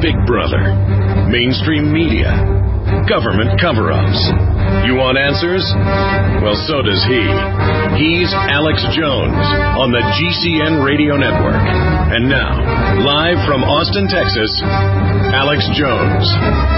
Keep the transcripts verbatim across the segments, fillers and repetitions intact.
Big Brother, mainstream media, government cover-ups. You want answers? Well, so does he. He's Alex Jones on the G C N Radio Network. And now, live from Austin, Texas, Alex Jones.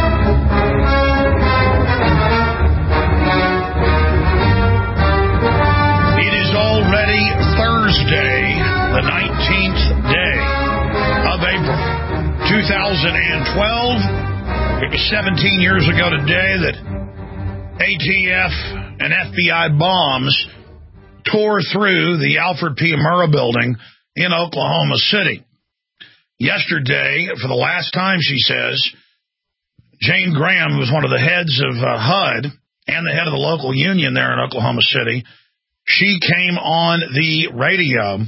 It is already Thursday, the nineteenth day of April, two thousand twelve. It was seventeen years ago today that A T F and F B I bombs tore through the Alfred P. Murrah building in Oklahoma City. Yesterday, for the last time, she says, Jane Graham, who was one of the heads of uh, H U D and the head of the local union there in Oklahoma City, she came on the radio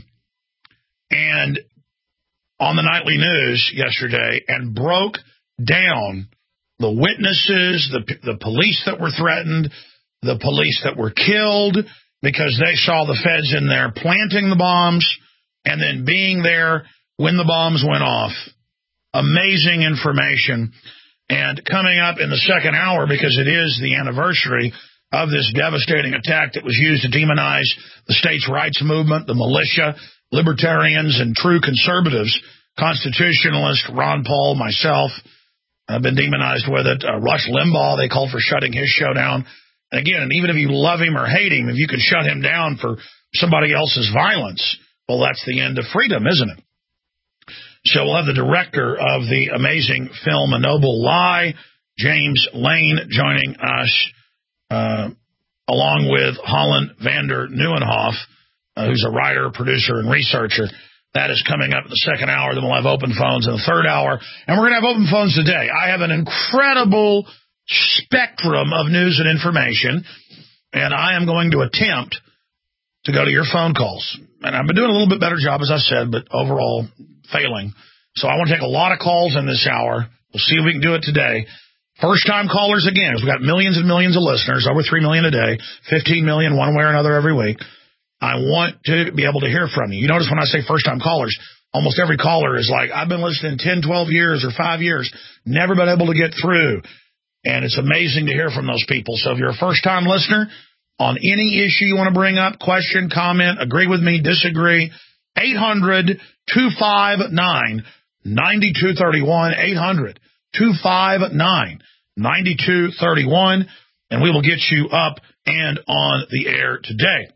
and on the nightly news yesterday and broke down the witnesses, the the police that were threatened, the police that were killed because they saw the feds in there planting the bombs and then being there when the bombs went off. Amazing information. And coming up in the second hour, because it is the anniversary of this devastating attack that was used to demonize the states' rights movement, the militia, libertarians, and true conservatives, constitutionalists, Ron Paul, myself, I've been demonized with it. Uh, Rush Limbaugh, they called for shutting his show down. And again, even if you love him or hate him, if you can shut him down for somebody else's violence, well, that's the end of freedom, isn't it? So we'll have the director of the amazing film A Noble Lie, James Lane, joining us, uh, along with Holland Vander Nieuwenhof, uh, who's a writer, producer, and researcher. That is coming up in the second hour. Then we'll have open phones in the third hour. And we're going to have open phones today. I have an incredible spectrum of news and information, and I am going to attempt to go to your phone calls. And I've been doing a little bit better job, as I said, but overall failing. So I want to take a lot of calls in this hour. We'll see if we can do it today. First-time callers again, because we've got millions and millions of listeners, over three million a day, fifteen million one way or another every week. I want to be able to hear from you. You notice when I say first-time callers, almost every caller is like, I've been listening ten, twelve years or five years, never been able to get through. And it's amazing to hear from those people. So if you're a first-time listener, on any issue you want to bring up, question, comment, agree with me, disagree, eight hundred, two five nine, nine two three one, eight hundred, two five nine, nine two three one, and we will get you up and on the air today.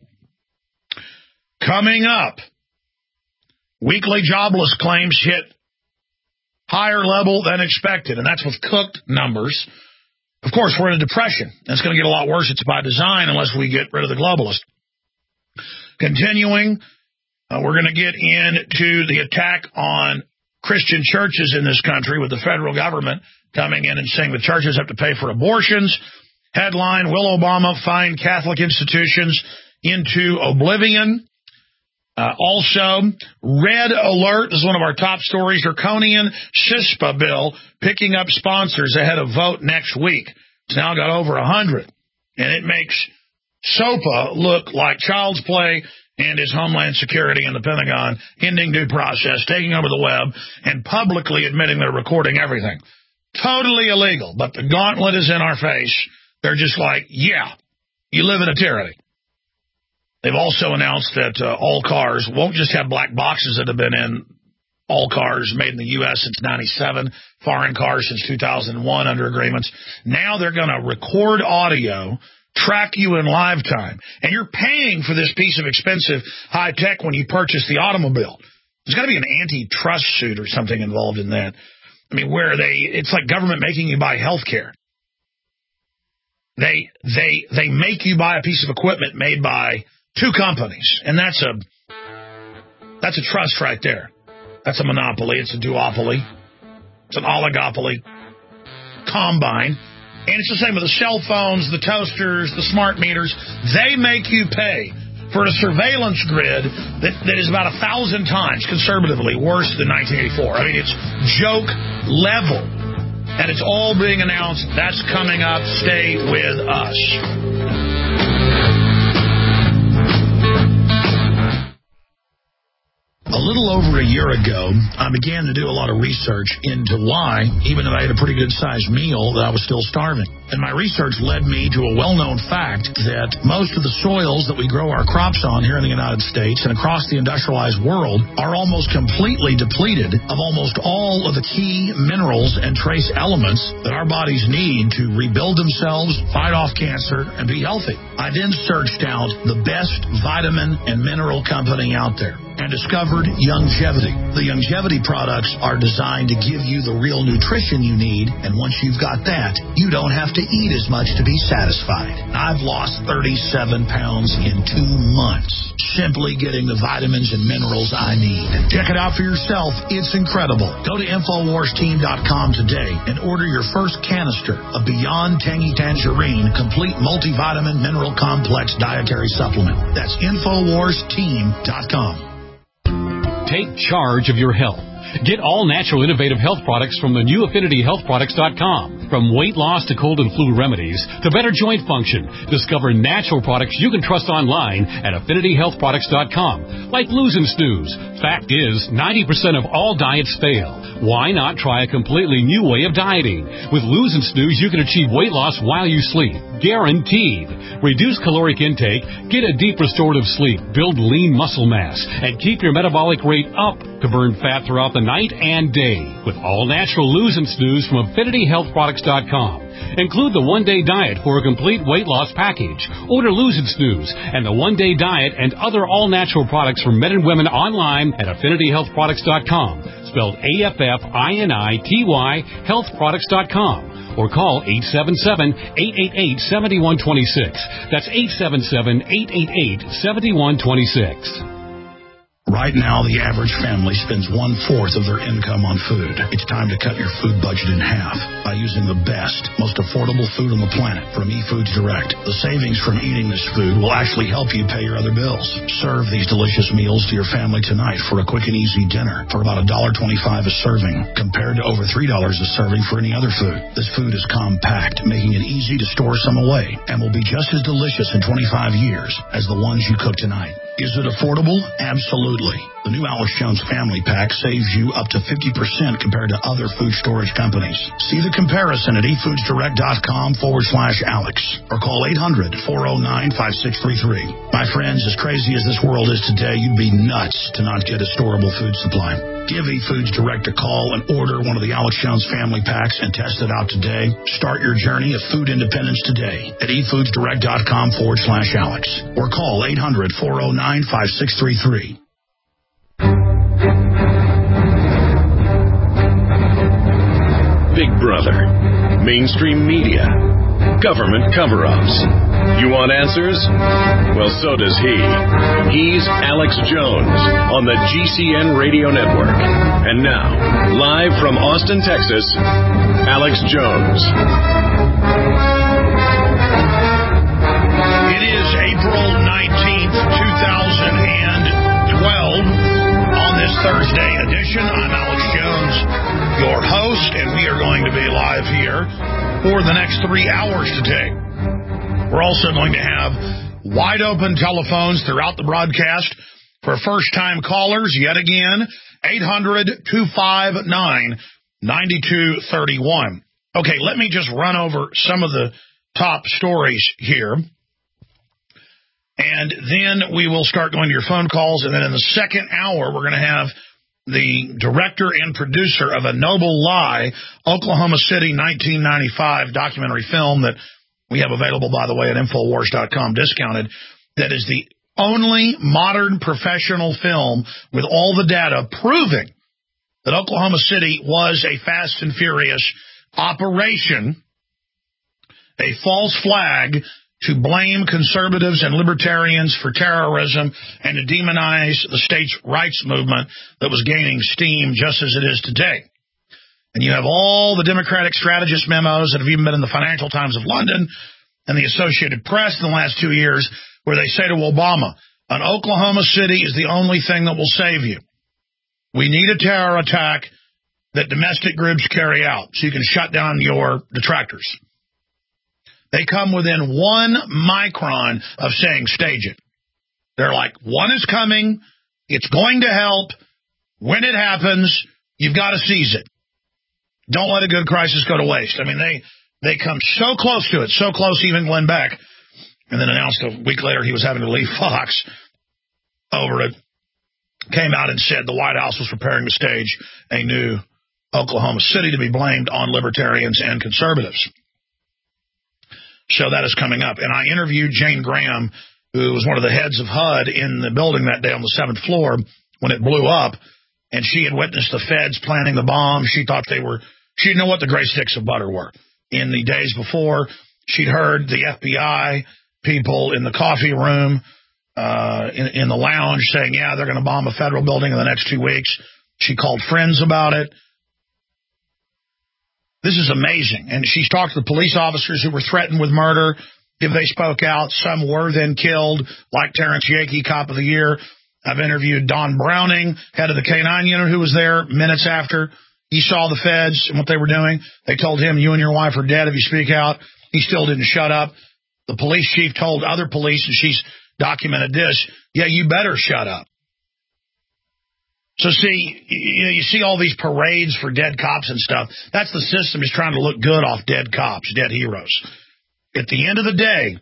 Coming up, weekly jobless claims hit higher level than expected, and that's with cooked numbers. Of course, we're in a depression. It's going to get a lot worse. It's by design unless we get rid of the globalists. Continuing, uh, we're going to get into the attack on Christian churches in this country with the federal government coming in and saying the churches have to pay for abortions. Headline, will Obama find Catholic institutions into oblivion? Uh, also, red alert, this is one of our top stories, draconian CISPA bill picking up sponsors ahead of vote next week. It's now got over one hundred, and it makes SOPA look like child's play and is Homeland Security and the Pentagon ending due process, taking over the web, and publicly admitting they're recording everything. Totally illegal, but the gauntlet is in our face. They're just like, yeah, you live in a tyranny. They've also announced that uh, all cars won't just have black boxes that have been in all cars made in the U S since ninety-seven, foreign cars since two thousand one under agreements. Now they're going to record audio, track you in live time, and you're paying for this piece of expensive high tech when you purchase the automobile. There's got to be an antitrust suit or something involved in that. I mean, where they, it's like government making you buy health care. They, they, they make you buy a piece of equipment made by two companies, and that's a that's a trust right there. That's a monopoly. It's a duopoly. It's an oligopoly. Combine. And it's the same with the cell phones, the toasters, the smart meters. They make you pay for a surveillance grid that, that is about a thousand times, conservatively, worse than nineteen eighty-four. I mean, it's joke level. And it's all being announced. That's coming up. Stay with us. A little over a year ago, I began to do a lot of research into why, even though I had a pretty good-sized meal, that I was still starving. And my research led me to a well-known fact that most of the soils that we grow our crops on here in the United States and across the industrialized world are almost completely depleted of almost all of the key minerals and trace elements that our bodies need to rebuild themselves, fight off cancer, and be healthy. I then searched out the best vitamin and mineral company out there and discovered Youngevity. The Youngevity products are designed to give you the real nutrition you need, and once you've got that, you don't have to eat as much to be satisfied. I've lost thirty-seven pounds in two months, simply getting the vitamins and minerals I need. Check it out for yourself. It's incredible. Go to Infowars Team dot com today and order your first canister of Beyond Tangy Tangerine Complete Multivitamin Mineral Complex Dietary Supplement. That's Infowars Team dot com. Take charge of your health. Get all natural innovative health products from the new Affinity Health Products dot com. From weight loss to cold and flu remedies to better joint function, discover natural products you can trust online at Affinity Health Products dot com. Like Lose and Snooze. Fact is, ninety percent of all diets fail. Why not try a completely new way of dieting? With Lose and Snooze, you can achieve weight loss while you sleep. Guaranteed. Reduce caloric intake, get a deep restorative sleep, build lean muscle mass, and keep your metabolic rate up to burn fat throughout the night and day. With all natural Lose and Snooze from Affinity Health Products dot com. Include the one-day diet for a complete weight loss package. Order Lose and Snooze and the one-day diet and other all-natural products for men and women online at Affinity Health Products dot com. Spelled A F F I N I T Y Health Products dot com. Or call eight seven seven, eight eight eight, seven one two six. That's eight seven seven, eight eight eight, seven one two six. Right now, the average family spends one-fourth of their income on food. It's time to cut your food budget in half by using the best, most affordable food on the planet from eFoods Direct. The savings from eating this food will actually help you pay your other bills. Serve these delicious meals to your family tonight for a quick and easy dinner for about one dollar and twenty-five cents a serving, compared to over three dollars a serving for any other food. This food is compact, making it easy to store some away, and will be just as delicious in twenty-five years as the ones you cook tonight. Is it affordable? Absolutely. The new Alex Jones Family Pack saves you up to fifty percent compared to other food storage companies. See the comparison at eFoods Direct dot com forward slash Alex or call eight hundred, four oh nine, five six three three. My friends, as crazy as this world is today, you'd be nuts to not get a storable food supply. Give eFoods Direct a call and order one of the Alex Jones Family Packs and test it out today. Start your journey of food independence today at eFoods Direct dot com forward slash Alex or call eight hundred, four oh nine, five six three three. Big Brother, mainstream media, government cover-ups. You want answers? Well, so does he. He's Alex Jones on the G C N Radio Network. And now, live from Austin, Texas, Alex Jones. It is April nineteenth, two thousand twelve. On this Thursday edition, I'm Alex Jones, your host, and we are going to be live here for the next three hours today. We're also going to have wide open telephones throughout the broadcast for first-time callers, yet again, eight hundred, two five nine, nine two three one. Okay, let me just run over some of the top stories here. And then we will start going to your phone calls. And then in the second hour, we're going to have the director and producer of A Noble Lie, Oklahoma City nineteen ninety-five documentary film that we have available, by the way, at Infowars dot com, discounted, that is the only modern professional film with all the data proving that Oklahoma City was a Fast and Furious operation, a false flag to blame conservatives and libertarians for terrorism and to demonize the states' rights movement that was gaining steam just as it is today. And you have all the Democratic strategist memos that have even been in the Financial Times of London and the Associated Press in the last two years where they say to Obama, an Oklahoma City is the only thing that will save you. We need a terror attack that domestic groups carry out so you can shut down your detractors. They come within one micron of saying stage it. They're like, one is coming, it's going to help, When it happens, you've got to seize it. Don't let a good crisis go to waste. I mean, they, they come so close to it, so close even Glenn Beck, and then announced a week later he was having to leave Fox over it, came out and said the White House was preparing to stage a new Oklahoma City to be blamed on libertarians and conservatives. So that is coming up. And I interviewed Jane Graham, who was one of the heads of H U D in the building that day on the seventh floor when it blew up. And she had witnessed the feds planning the bomb. She thought they were, she didn't know what the gray sticks of butter were. In the days before, she'd heard the F B I people in the coffee room, uh, in, in the lounge saying, yeah, they're going to bomb a federal building in the next two weeks. She called friends about it. This is amazing. And she's talked to the police officers who were threatened with murder if they spoke out. Some were then killed, like Terrence Yakey, Cop of the Year. I've interviewed Don Browning, head of the K nine unit, who was there minutes after he saw the feds and what they were doing. They told him, you and your wife are dead if you speak out. He still didn't shut up. The police chief told other police, and she's documented this, yeah, you better shut up. So see, you, you see all these parades for dead cops and stuff. That's the system is trying to look good off dead cops, dead heroes. At the end of the day, at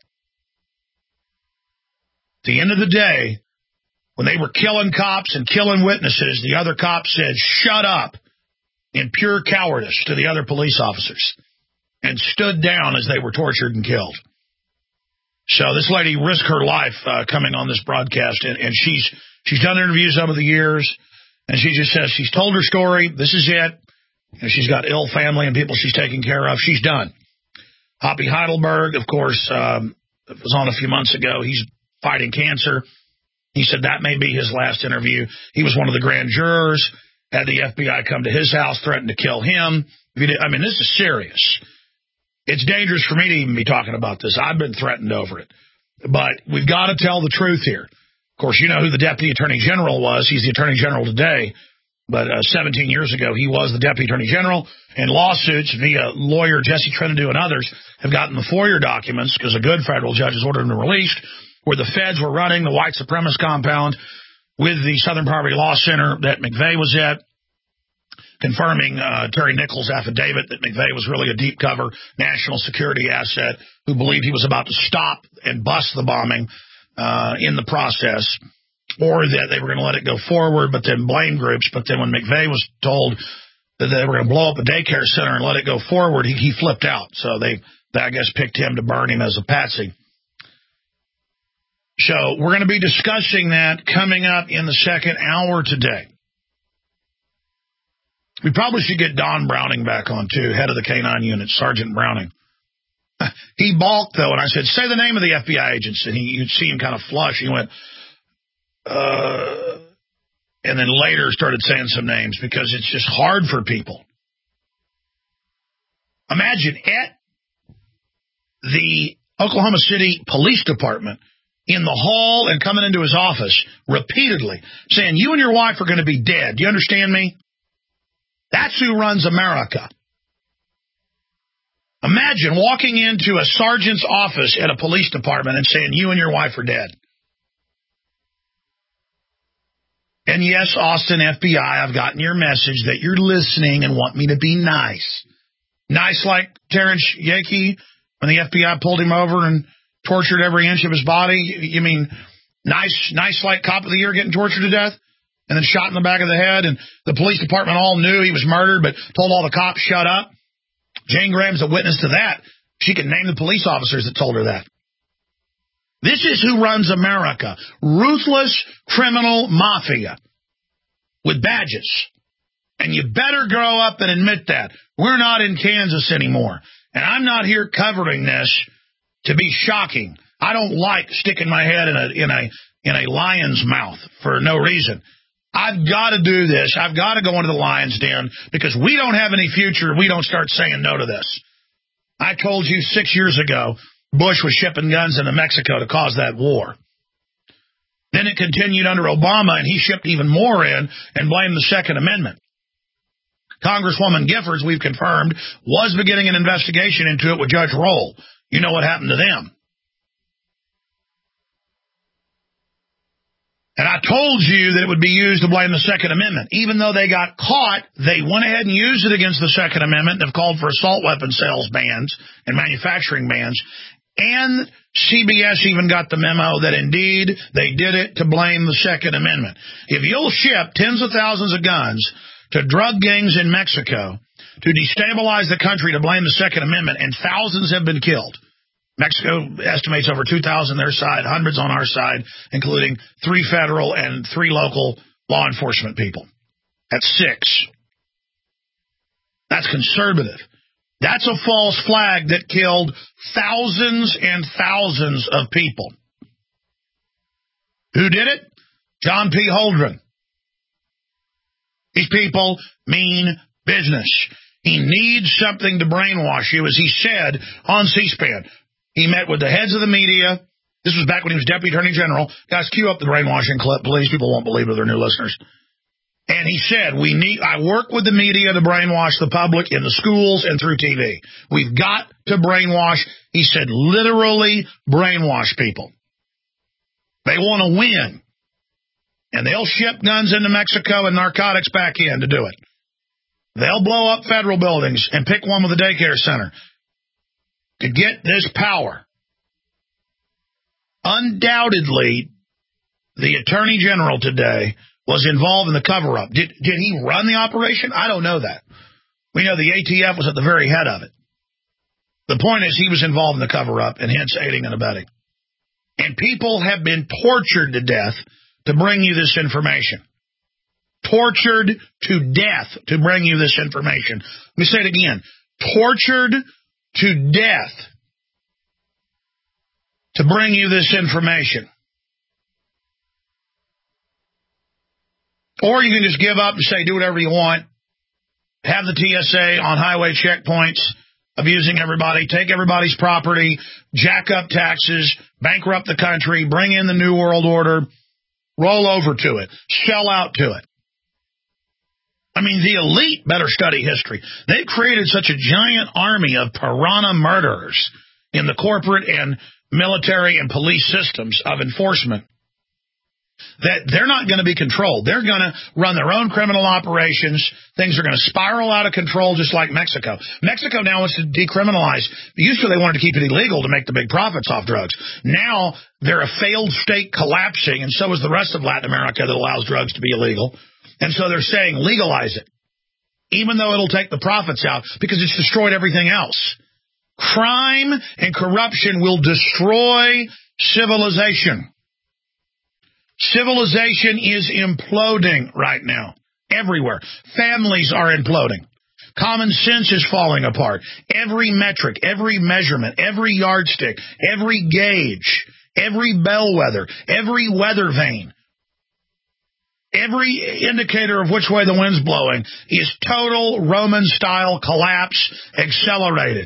the end of the day, when they were killing cops and killing witnesses, the other cops said, shut up, in pure cowardice to the other police officers, and stood down as they were tortured and killed. So this lady risked her life uh, coming on this broadcast, and, and she's she's done interviews over the years, and she just says she's told her story. This is it. And she's got ill family and people she's taking care of. She's done. Hoppy Heidelberg, of course, um, was on a few months ago. He's fighting cancer. He said that may be his last interview. He was one of the grand jurors, had the F B I come to his house, threatened to kill him. I mean, this is serious. It's dangerous for me to even be talking about this. I've been threatened over it. But we've got to tell the truth here. Of course, you know who the Deputy Attorney General was. He's the Attorney General today. But uh, seventeen years ago, he was the Deputy Attorney General. And lawsuits via lawyer Jesse Trentadue and others have gotten the FOIA documents, because a good federal judge has ordered them released, where the feds were running the white supremacist compound with the Southern Poverty Law Center that McVeigh was at, confirming uh, Terry Nichols' affidavit that McVeigh was really a deep cover national security asset who believed he was about to stop and bust the bombing uh, in the process, or that they were going to let it go forward, but then blame groups. But then when McVeigh was told that they were going to blow up a daycare center and let it go forward, he, he flipped out. So they, they, I guess, picked him to burn him as a patsy. So we're going to be discussing that coming up in the second hour today. We probably should get Don Browning back on, too, head of the K nine unit, Sergeant Browning. He balked, though, and I said, say the name of the F B I agents. And he, you'd see him kind of flush. He went, uh, and then later started saying some names because it's just hard for people. Imagine at the Oklahoma City Police Department, in the hall and coming into his office repeatedly saying, you and your wife are going to be dead. Do you understand me? That's who runs America. Imagine walking into a sergeant's office at a police department and saying, you and your wife are dead. And yes, Austin F B I, I've gotten your message that you're listening and want me to be nice. Nice like Terrence Yakey when the F B I pulled him over and tortured every inch of his body. You mean nice, nice like Cop of the Year getting tortured to death and then shot in the back of the head, and the police department all knew he was murdered but told all the cops shut up? Jane Graham's a witness to that. She can name the police officers that told her that. This is who runs America. Ruthless criminal mafia with badges. And you better grow up and admit that. We're not in Kansas anymore. And I'm not here covering this to be shocking. I don't like sticking my head in a in a in a lion's mouth for no reason. I've got to do this. I've got to go into the lion's den because we don't have any future if we don't start saying no to this. I told you six years ago Bush was shipping guns into Mexico to cause that war. Then it continued under Obama, and he shipped even more in and blamed the Second Amendment. Congresswoman Giffords, we've confirmed, was beginning an investigation into it with Judge Roll. You know what happened to them. And I told you that it would be used to blame the Second Amendment. Even though they got caught, they went ahead and used it against the Second Amendment and have called for assault weapon sales bans and manufacturing bans. And C B S even got the memo that indeed they did it to blame the Second Amendment. If you'll ship tens of thousands of guns to drug gangs in Mexico to destabilize the country to blame the Second Amendment, and thousands have been killed. Mexico estimates over two thousand their side, hundreds on our side, including three federal and three local law enforcement people. That's six. That's conservative. That's a false flag that killed thousands and thousands of people. Who did it? John P. Holdren. These people mean business. He needs something to brainwash you, as he said on C-SPAN. He met with the heads of the media. This was back when he was Deputy Attorney General. Guys, cue up the brainwashing clip, please. People won't believe it. They're new listeners. And he said, "We need. I work with the media to brainwash the public in the schools and through T V. We've got to brainwash." He said, literally brainwash people. They want to win. And they'll ship guns into Mexico and narcotics back in to do it. They'll blow up federal buildings and pick one with a daycare center to get this power. Undoubtedly, the Attorney General today was involved in the cover-up. Did, did he run the operation? I don't know that. We know the A T F was at the very head of it. The point is he was involved in the cover-up and hence aiding and abetting. And people have been tortured to death to bring you this information. Tortured to death to bring you this information. Let me say it again. Tortured to death to bring you this information. Or you can just give up and say, do whatever you want. Have the T S A on highway checkpoints, abusing everybody, take everybody's property, jack up taxes, bankrupt the country, bring in the New World Order, roll over to it, sell out to it. I mean, the elite better study history. They've created such a giant army of piranha murderers in the corporate and military and police systems of enforcement that they're not going to be controlled. They're going to run their own criminal operations. Things are going to spiral out of control just like Mexico. Mexico now wants to decriminalize. Usually they wanted to keep it illegal to make the big profits off drugs. Now they're a failed state collapsing, and so is the rest of Latin America that allows drugs to be illegal. And so they're saying legalize it, even though it'll take the profits out because it's destroyed everything else. Crime and corruption will destroy civilization. Civilization is imploding right now, everywhere. Families are imploding. Common sense is falling apart. Every metric, every measurement, every yardstick, every gauge, every bellwether, every weather vane, every indicator of which way the wind's blowing is total Roman-style collapse accelerated.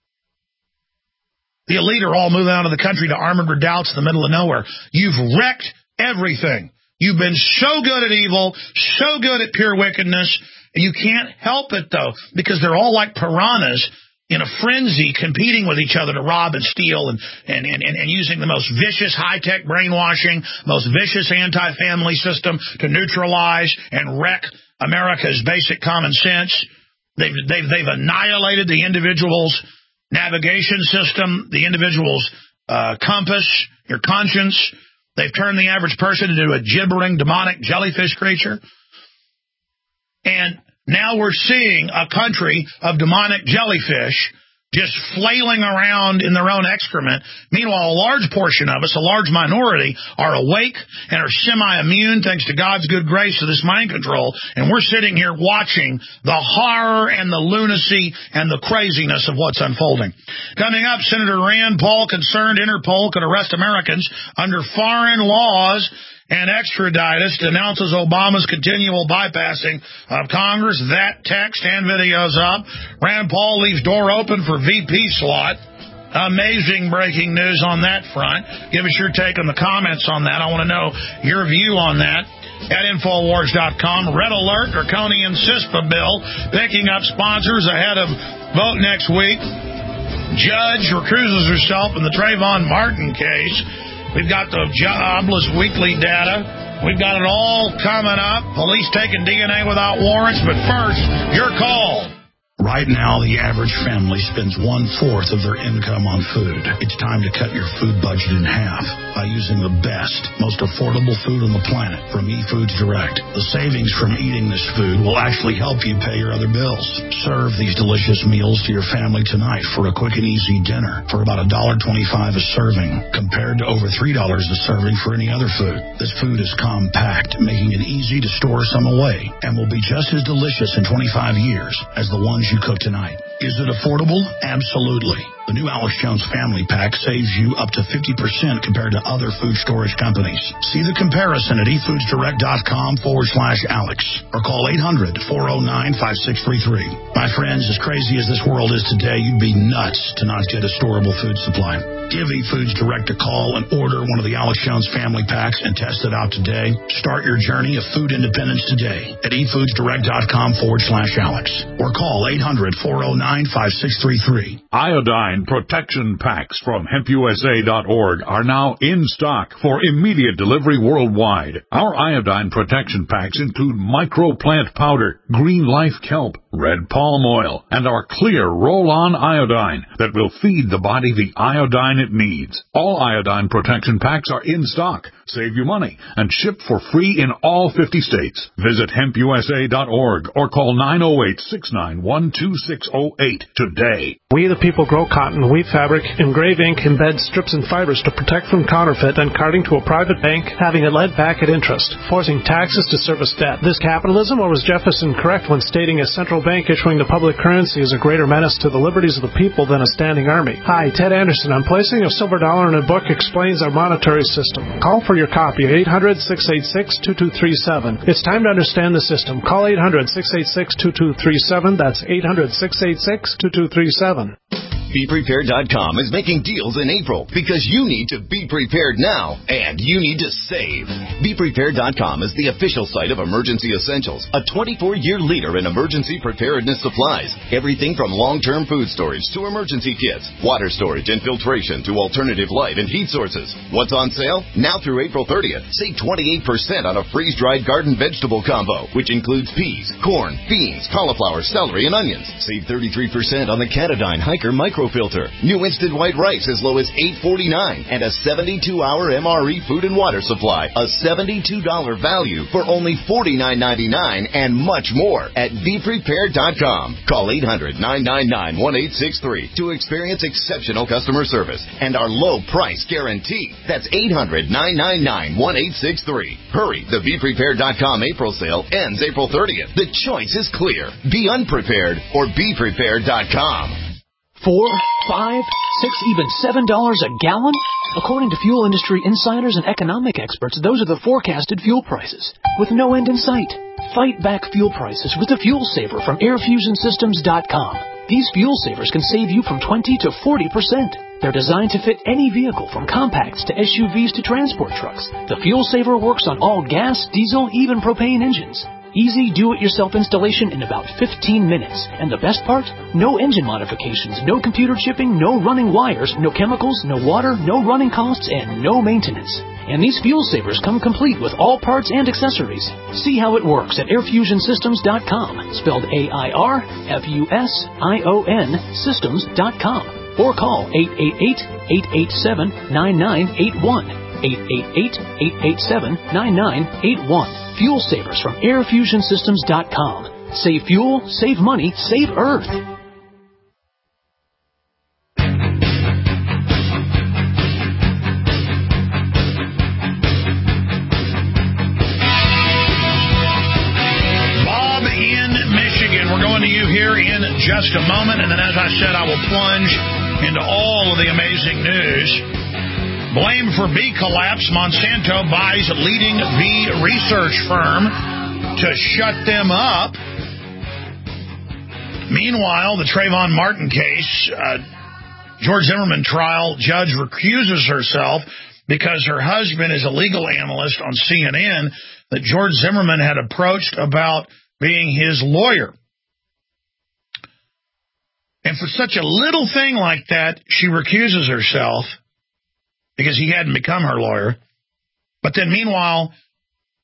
The elite are all moving out of the country to armored redoubts in the middle of nowhere. You've wrecked everything. You've been so good at evil, so good at pure wickedness. You can't help it, though, because they're all like piranhas in a frenzy competing with each other to rob and steal and, and, and, and using the most vicious high-tech brainwashing, most vicious anti-family system to neutralize and wreck America's basic common sense. They've, they've, they've annihilated the individual's navigation system, the individual's uh, compass, your conscience. They've turned the average person into a gibbering, demonic jellyfish creature. And now we're seeing a country of demonic jellyfish just flailing around in their own excrement. Meanwhile, a large portion of us, a large minority, are awake and are semi-immune thanks to God's good grace to this mind control. And we're sitting here watching the horror and the lunacy and the craziness of what's unfolding. Coming up, Senator Rand Paul concerned Interpol could arrest Americans under foreign laws and extradite us, denounces Obama's continual bypassing of Congress. That text and videos up. Rand Paul leaves door open for V P slot. Amazing breaking news on that front. Give us your take on the comments on that. I want to know your view on that at Infowars dot com. Red alert, draconian CISPA bill picking up sponsors ahead of vote next week. Judge recuses herself in the Trayvon Martin case. We've got the jobless weekly data. We've got it all coming up. Police taking D N A without warrants. But first, your call. Right now, the average family spends one-fourth of their income on food. It's time to cut your food budget in half by using the best, most affordable food on the planet from eFoods Direct. The savings from eating this food will actually help you pay your other bills. Serve these delicious meals to your family tonight for a quick and easy dinner for about one dollar and twenty-five cents a serving, compared to over three dollars a serving for any other food. This food is compact, making it easy to store some away, and will be just as delicious in twenty-five years as the ones you cook tonight. Is it affordable? Absolutely. The new Alex Jones Family Pack saves you up to fifty percent compared to other food storage companies. See the comparison at efoodsdirect.com forward slash Alex or call eight hundred, four oh nine, five six three three. My friends, as crazy as this world is today, you'd be nuts to not get a storable food supply. Give eFoods Direct a call and order one of the Alex Jones Family Packs and test it out today. Start your journey of food independence today at efoodsdirect.com forward slash Alex or call eight hundred, four oh nine, five six three three. Iodine protection packs from hemp U S A dot org are now in stock for immediate delivery worldwide. Our iodine protection packs include microplant powder, green life kelp, red palm oil, and our clear roll-on iodine that will feed the body the iodine it needs. All iodine protection packs are in stock. Save you money and ship for free in all fifty states. Visit hemp U S A dot org or call nine oh eight, six nine one, two six oh eight today. We the people grow cotton, weave fabric, engrave ink, embed strips and fibers to protect from counterfeit and carting to a private bank, having it led back at interest, forcing taxes to service debt. This capitalism, or was Jefferson correct when stating a central bank issuing the public currency is a greater menace to the liberties of the people than a standing army? Hi, Ted Anderson. I'm placing a silver dollar in a book explains our monetary system. Call for your copy at eight hundred, six eight six, two two three seven. It's time to understand the system. Call eight hundred, six eight six, two two three seven. That's eight hundred, six eight six, two two three seven. Be Prepared dot com is making deals in April because you need to be prepared now and you need to save. Be Prepared dot com is the official site of Emergency Essentials, a twenty-four year leader in emergency preparedness supplies. Everything from long-term food storage to emergency kits, water storage and filtration to alternative light and heat sources. What's on sale? Now through April thirtieth, save twenty-eight percent on a freeze-dried garden vegetable combo, which includes peas, corn, beans, cauliflower, celery, and onions. Save thirty-three percent on the Catadyne Hiker Micro Filter. New instant white rice as low as eight forty-nine, and a seventy-two hour M R E food and water supply, a seventy-two dollars value for only forty-nine ninety-nine, and much more at Be Prepared dot com. Call eight hundred, nine nine nine, one eight six three to experience exceptional customer service and our low price guarantee. That's eight hundred, nine nine nine, one eight six three. Hurry, the Be Prepared dot com April sale ends April thirtieth. The choice is clear. Be unprepared or Be Prepared dot com. Four, five, six, even seven dollars a gallon? According to fuel industry insiders and economic experts, those are the forecasted fuel prices, with no end in sight. Fight back fuel prices with the Fuel Saver from air fusion systems dot com. These fuel savers can save you from twenty to forty percent. They're designed to fit any vehicle from compacts to S U Vs to transport trucks. The Fuel Saver works on all gas, diesel, even propane engines. Easy do-it-yourself installation in about fifteen minutes. And the best part? No engine modifications, no computer chipping, no running wires, no chemicals, no water, no running costs, and no maintenance. And these fuel savers come complete with all parts and accessories. See how it works at air fusion systems dot com, spelled A I R F U S I O N systems dot com. Or call eight eight eight, eight eight seven, nine nine eight one. eight eight eight, eight eight seven, nine nine eight one. Fuel Savers from air fusion systems dot com. Save fuel, save money, save Earth. Bob in Michigan. We're going to you here in just a moment, and then as I said, I will plunge into all of the amazing news. Blame for bee collapse. Monsanto buys leading bee research firm to shut them up. Meanwhile, the Trayvon Martin case, uh, George Zimmerman trial, judge recuses herself because her husband is a legal analyst on C N N that George Zimmerman had approached about being his lawyer. And for such a little thing like that, she recuses herself because he hadn't become her lawyer. But then meanwhile,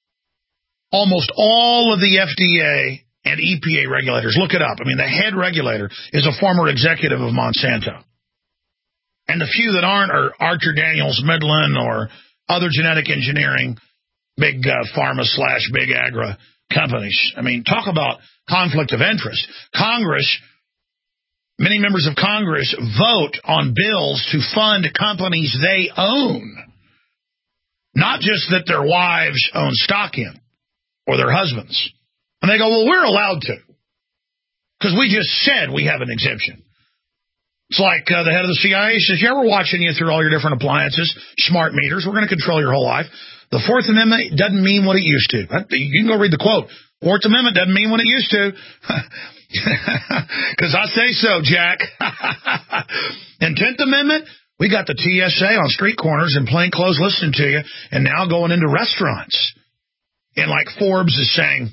almost all of the F D A and E P A regulators, look it up. I mean, the head regulator is a former executive of Monsanto. And the few that aren't are Archer Daniels Midland or other genetic engineering, big uh, pharma slash big agri companies. I mean, talk about conflict of interest. Congress, many members of Congress vote on bills to fund companies they own, not just that their wives own stock in or their husbands. And they go, well, we're allowed to because we just said we have an exemption. It's like uh, the head of the C I A says, yeah, we're watching you through all your different appliances, smart meters. We're going to control your whole life. The Fourth Amendment doesn't mean what it used to. You can go read the quote. Fourth Amendment doesn't mean what it used to. Because I say so, Jack. And Tenth Amendment, we got the T S A on street corners in plain clothes listening to you and now going into restaurants. And like Forbes is saying,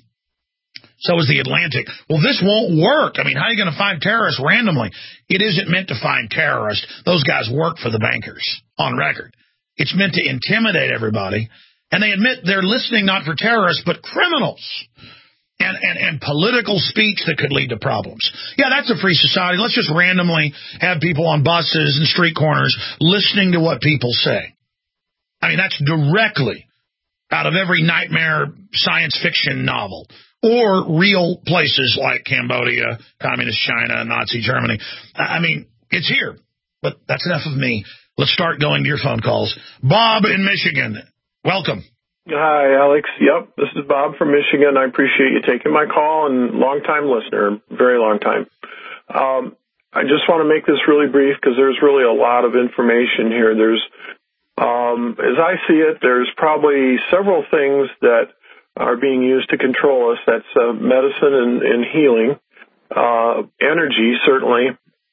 so is the Atlantic. Well, this won't work. I mean, how are you going to find terrorists randomly? It isn't meant to find terrorists. Those guys work for the bankers on record. It's meant to intimidate everybody. And they admit they're listening not for terrorists, but criminals and, and, and political speech that could lead to problems. Yeah, that's a free society. Let's just randomly have people on buses and street corners listening to what people say. I mean, that's directly out of every nightmare science fiction novel. Or real places like Cambodia, Communist China, Nazi Germany. I mean, it's here. But that's enough of me. Let's start going to your phone calls. Bob in Michigan, welcome. Hi, Alex. Yep, this is Bob from Michigan. I appreciate you taking my call and long-time listener, very long time. Um, I just want to make this really brief because there's really a lot of information here. There's, um, as I see it, there's probably several things that are being used to control us. That's uh, medicine and, and healing, uh, energy, certainly,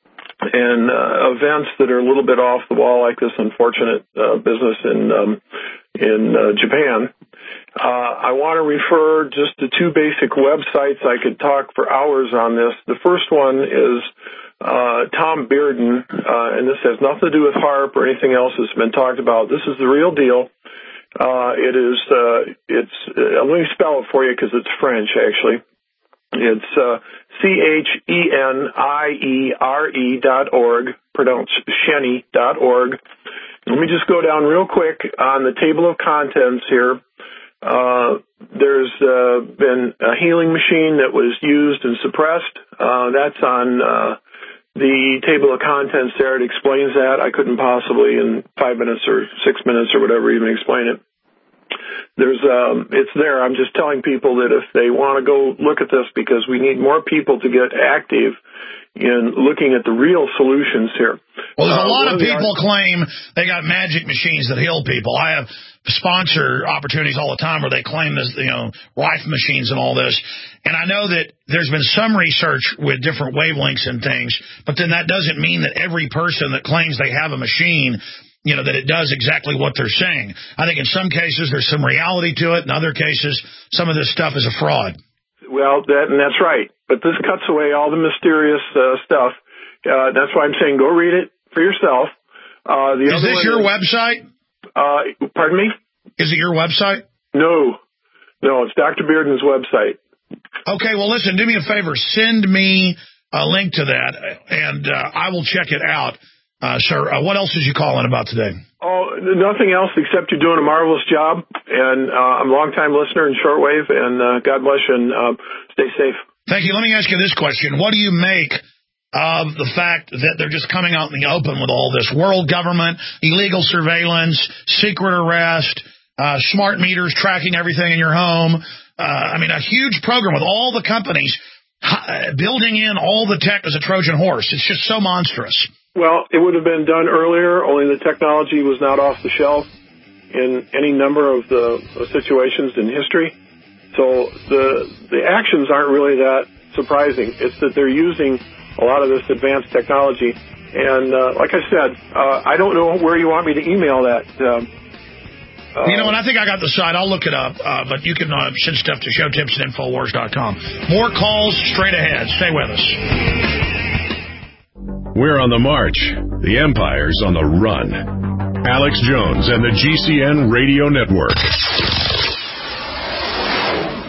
and uh, events that are a little bit off the wall, like this unfortunate uh, business in um, in uh, Japan. Uh, I want to refer just to two basic websites. I could talk for hours on this. The first one is uh, Tom Bearden, uh, and this has nothing to do with HAARP or anything else that's been talked about. This is the real deal. Uh, it is, uh, it's, uh, let me spell it for you because it's French, actually. It's, uh, C H E N I E R E dot org, pronounced Cheny dot org. Let me just go down real quick on the table of contents here. Uh, there's, uh, been a healing machine that was used and suppressed. Uh, that's on, uh, the table of contents there. It explains that. I couldn't possibly in five minutes or six minutes or whatever even explain it. There's, um, it's there. I'm just telling people that if they want to go look at this, because we need more people to get active in looking at the real solutions here. Well, there's a uh, lot of people claim they got magic machines that heal people. I have sponsor opportunities all the time where they claim this, you know, life machines and all this. And I know that there's been some research with different wavelengths and things, but then that doesn't mean that every person that claims they have a machine, you know, that it does exactly what they're saying. I think in some cases there's some reality to it. In other cases, some of this stuff is a fraud. Well, that, and that's right. But this cuts away all the mysterious uh, stuff. Uh, that's why I'm saying go read it for yourself. Uh, the is other this your is, website? Uh, pardon me? Is it your website? No. No, it's Doctor Bearden's website. Okay, well, listen, do me a favor. Send me a link to that, and uh, I will check it out. Uh, sir, uh, what else is you calling about today? Oh, nothing else except you're doing a marvelous job, and uh, I'm a long-time listener in shortwave, and uh, God bless you, and uh, stay safe. Thank you. Let me ask you this question. What do you make of the fact that they're just coming out in the open with all this world government, illegal surveillance, secret arrest, uh, smart meters tracking everything in your home? Uh, I mean, a huge program with all the companies uh, building in all the tech as a Trojan horse. It's just so monstrous. Well, it would have been done earlier, only the technology was not off the shelf in any number of the situations in history. So the the actions aren't really that surprising. It's that they're using a lot of this advanced technology. And uh, like I said, uh, I don't know where you want me to email that. Um, uh, you know, and I think I got the site. I'll look it up. Uh, but you can uh, send stuff to show tips at infowars dot com. More calls straight ahead. Stay with us. We're on the march. The Empire's on the run. Alex Jones and the G C N Radio Network.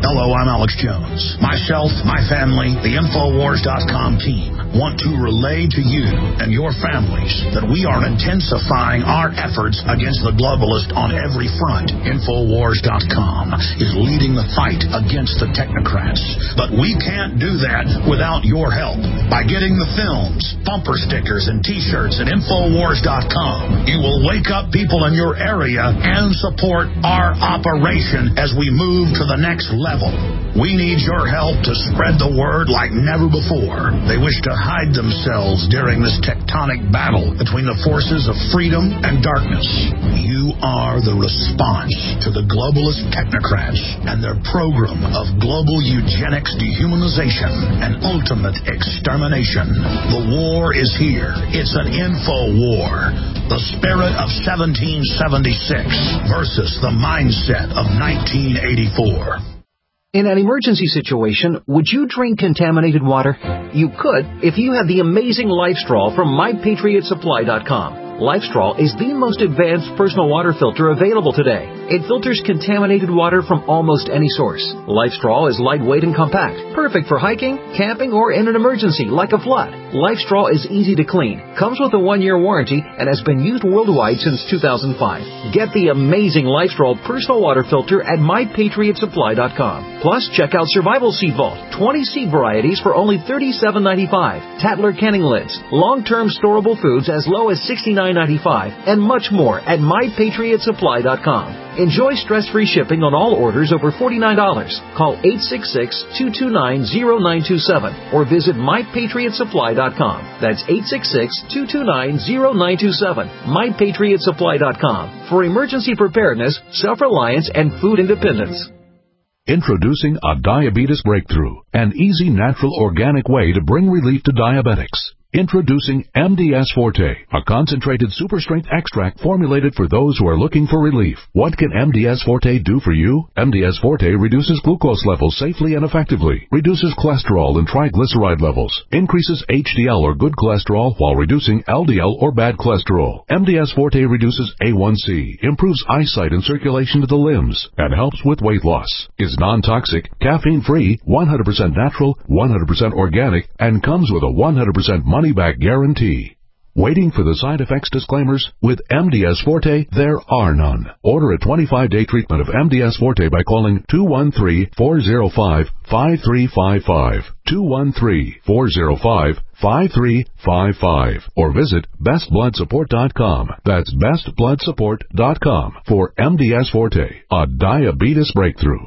Hello, I'm Alex Jones. Myself, my family, the Infowars dot com team want to relay to you and your families that we are intensifying our efforts against the globalist on every front. Infowars dot com is leading the fight against the technocrats. But we can't do that without your help. By getting the films, bumper stickers, and T-shirts at Infowars dot com, you will wake up people in your area and support our operation as we move to the next level. We need your help to spread the word like never before. They wish to hide themselves during this tectonic battle between the forces of freedom and darkness. You are the response to the globalist technocrats and their program of global eugenics, dehumanization, and ultimate extermination. The war is here. It's an info war. The spirit of seventeen seventy-six versus the mindset of nineteen eighty-four. In an emergency situation, would you drink contaminated water? You could if you had the amazing LifeStraw from My Patriot Supply dot com. LifeStraw is the most advanced personal water filter available today. It filters contaminated water from almost any source. LifeStraw is lightweight and compact, perfect for hiking, camping, or in an emergency like a flood. LifeStraw is easy to clean, comes with a one-year warranty, and has been used worldwide since two thousand five. Get the amazing LifeStraw personal water filter at My Patriot Supply dot com. Plus, check out Survival Seed Vault, twenty seed varieties for only thirty-seven ninety-five. Tattler canning lids, long-term storable foods as low as sixty-nine ninety-five, and much more at My Patriot Supply dot com. Enjoy stress-free shipping on all orders over forty-nine dollars. Call eight six six, two two nine, zero nine two seven or visit My Patriot Supply dot com. That's eight six six, two two nine, zero nine two seven. My Patriot Supply dot com for emergency preparedness, self-reliance, and food independence. Introducing a diabetes breakthrough, an easy, natural, organic way to bring relief to diabetics. Introducing M D S Forte, a concentrated super-strength extract formulated for those who are looking for relief. What can M D S Forte do for you? M D S Forte reduces glucose levels safely and effectively, reduces cholesterol and triglyceride levels, increases H D L or good cholesterol while reducing L D L or bad cholesterol. M D S Forte reduces A one C, improves eyesight and circulation to the limbs, and helps with weight loss. Is non-toxic, caffeine-free, one hundred percent natural, one hundred percent organic, and comes with a one hundred percent money money-back guarantee. Waiting for the side effects disclaimers? With M D S Forte, there are none. Order a twenty-five day treatment of M D S Forte by calling two one three, four zero five, five three five five, two one three, four zero five, five three five five, or visit best blood support dot com. That's best blood support dot com for M D S Forte, a diabetes breakthrough.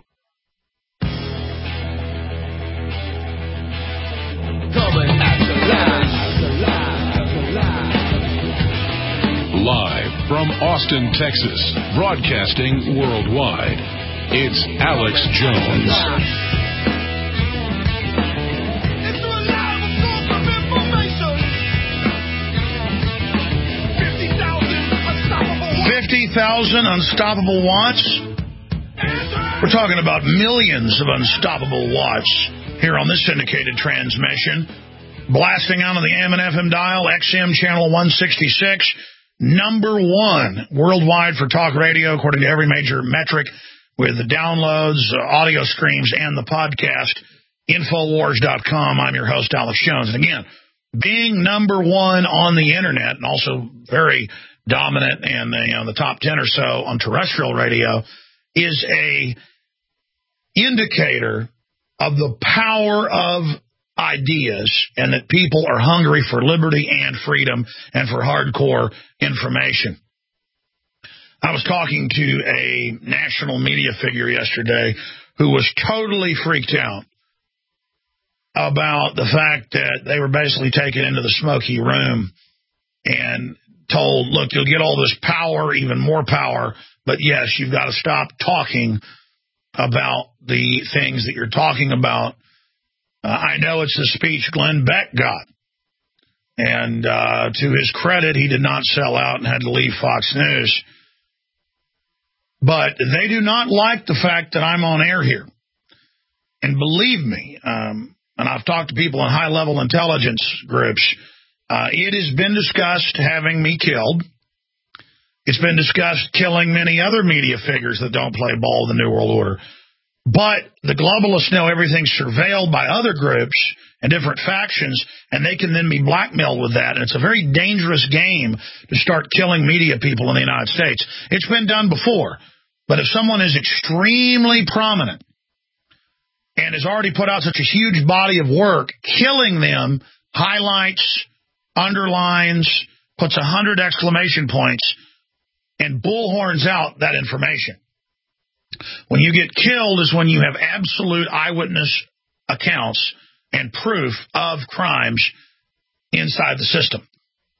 Coming at the line. Live from Austin, Texas, broadcasting worldwide, it's Alex Jones. fifty thousand unstoppable watts? We're talking about millions of unstoppable watts here on this syndicated transmission. Blasting out on the A M and F M dial, X M channel one sixty-six. Number one worldwide for talk radio, according to every major metric, with the downloads, uh, audio streams, and the podcast. Infowars dot com. I'm your host, Alex Jones. And again, being number one on the internet, and also very dominant and you know, the top ten or so on terrestrial radio, is a indicator of the power of ideas, and that people are hungry for liberty and freedom and for hardcore information. I was talking to a national media figure yesterday who was totally freaked out about the fact that they were basically taken into the smoky room and told, look, you'll get all this power, even more power, but yes, you've got to stop talking about the things that you're talking about. Uh, I know it's the speech Glenn Beck got. And uh, to his credit, he did not sell out and had to leave Fox News. But they do not like the fact that I'm on air here. And believe me, um, and I've talked to people in high-level intelligence groups, uh, it has been discussed having me killed. It's been discussed killing many other media figures that don't play ball in the New World Order. But the globalists know everything's surveilled by other groups and different factions, and they can then be blackmailed with that. And it's a very dangerous game to start killing media people in the United States. It's been done before. But if someone is extremely prominent and has already put out such a huge body of work, killing them highlights, underlines, puts a hundred exclamation points, and bullhorns out that information. When you get killed is when you have absolute eyewitness accounts and proof of crimes inside the system.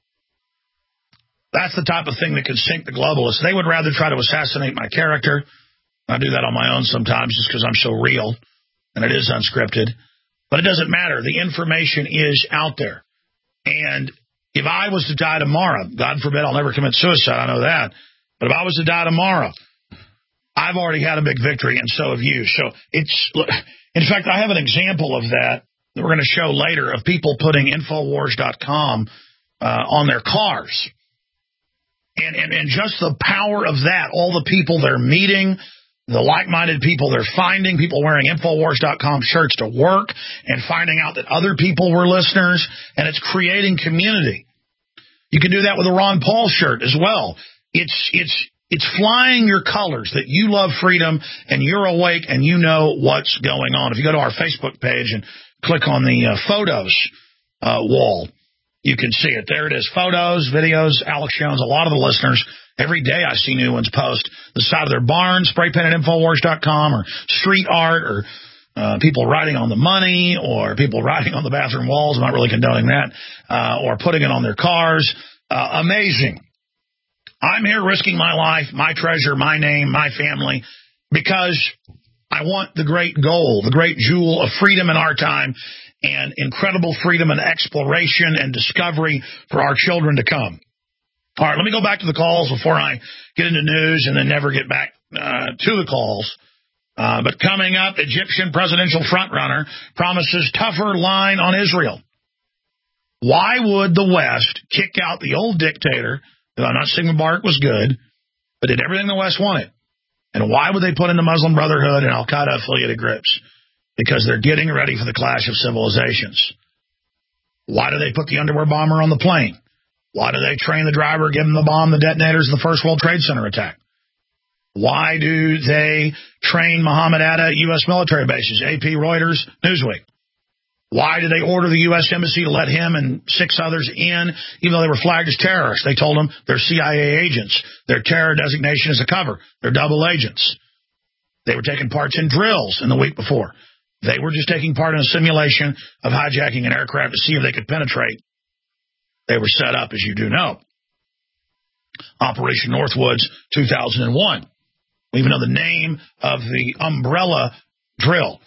That's the type of thing that can sink the globalists. They would rather try to assassinate my character. I do that on my own sometimes just because I'm so real, and it is unscripted. But it doesn't matter. The information is out there. And if I was to die tomorrow, God forbid I'll never commit suicide, I know that. But if I was to die tomorrow, I've already had a big victory, and so have you. So it's, in fact, I have an example of that that we're going to show later of people putting Infowars dot com uh, on their cars. And, and, and just the power of that, all the people they're meeting, the like-minded people they're finding, people wearing Infowars dot com shirts to work and finding out that other people were listeners, and it's creating community. You can do that with a Ron Paul shirt as well. It's, it's, it's flying your colors that you love freedom and you're awake and you know what's going on. If you go to our Facebook page and click on the uh, photos uh, wall, you can see it. There it is. Photos, videos, Alex Jones. A lot of the listeners, every day I see new ones post the side of their barn, spray painted Infowars dot com, or street art, or uh, people writing on the money, or people writing on the bathroom walls. I'm not really condoning that. Uh, or putting it on their cars. Uh, amazing. I'm here risking my life, my treasure, my name, my family, because I want the great goal, the great jewel of freedom in our time, and incredible freedom and exploration and discovery for our children to come. All right, let me go back to the calls before I get into news and then never get back uh, to the calls. Uh, but coming up, Egyptian presidential frontrunner promises tougher line on Israel. Why would the West kick out the old dictator? I'm not saying Mubarak was good, but did everything the West wanted. And why would they put in the Muslim Brotherhood and Al-Qaeda affiliated groups? Because they're getting ready for the clash of civilizations. Why do they put the underwear bomber on the plane? Why do they train the driver, give him the bomb, the detonators of the first World Trade Center attack? Why do they train Mohammed Atta at U S military bases? A P, Reuters, Newsweek. Why did they order the U S Embassy to let him and six others in, even though they were flagged as terrorists? They told them they're C I A agents. Their terror designation is a cover. They're double agents. They were taking parts in drills in the week before. They were just taking part in a simulation of hijacking an aircraft to see if they could penetrate. They were set up, as you do know. Operation Northwoods two thousand one. We even know the name of the umbrella drill.